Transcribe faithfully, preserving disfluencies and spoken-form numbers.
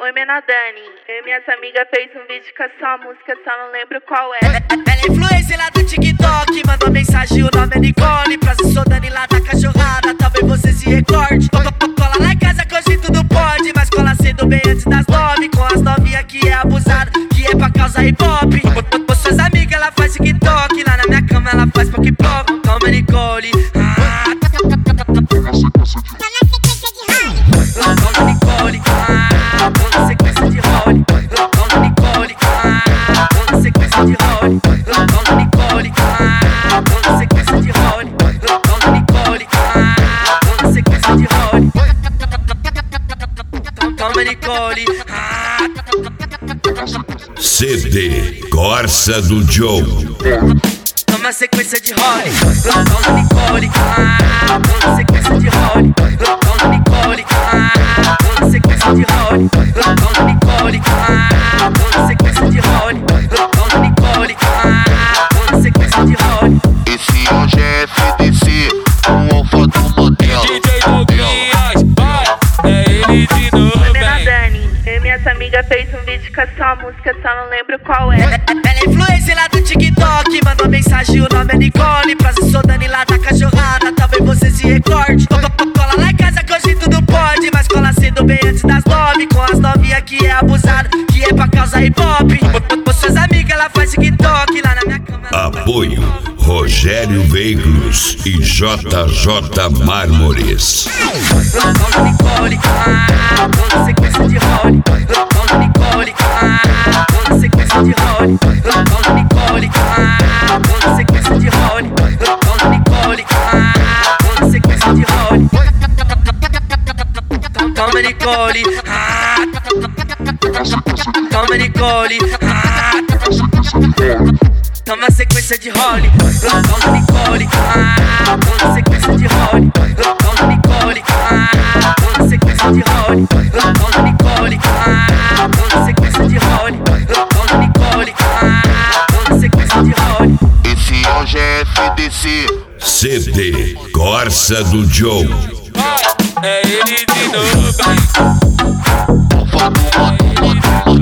Oi, Mena Dani. Eu e minhas amigas fez um vídeo com a sua música, só não lembro qual é. Ela é influencer lá do TikTok, mandou mensagem, o nome é Nicole. Prazer, sou Dani lá da cachorrada, talvez você se recorde. Cola lá em casa que hoje tudo pode, mas cola cedo bem antes das nove. Com as novinhas que é abusada, que é pra causar hip hop. Com suas amigas ela faz TikTok, lá na minha cama ela faz pok-pok. Toma Nicole, ah. Toma Nicole, ah. Toma sequência de role. Toma Nicole, ah. Toma sequência de role. Toma Nicole, ah. Toma sequência de role. Toma Nicole, ah. Toma sequência de role. Toma Nicole, ah. C D Corsa do Joe. Toma sequência de role. Toma Nicole, ah. Toma sequência de role. Toma Nicole, ah. Toma sequência de role. Toma Nicole, ah. Toma sequência de role. Toma Nicole, ah. Toma sequência de role. Esse hoje é F D C, o alfa do motel. D J Douglas, vai, é ele de novo. Oi, Mena Dani. Eu e minhas amigas fez um vídeo com a sua música, só não lembro qual é. Ela é influencer lá do TikTok, mandou mensagem, o nome é Nicole. Prazer, sou Dani lá da cachorrada, talvez você se recorde. Cola lá em casa que hoje tudo pode, mas cola cedo bem antes das nove. Com as novinhas que é abusada, que é pra causar hip hop. Com suas amigas ela faz TikTok, lá na minha cama. Apoio Rogério Veículos e J J Mármores. Toma Nicole, ah. Toma sequência de role. Toma Nicole, ah. Toma sequência de role. Toma Nicole, ah. Toma sequência de role. Toma Nicole, ah. Toma sequência de role. Toma Nicole, ah. Toma Nicole, ah. Toma sequência de role. Toma Nicole, ah. Toma sequência de role. Toma Nicole, ah. Toma sequência de role. Toma Nicole, ah. Toma sequência de role. Toma Nicole, ah. Toma sequência de role. Esse hoje é F D C. C D Corsa do Joe. vai, é ele de novo. Alfa do motel.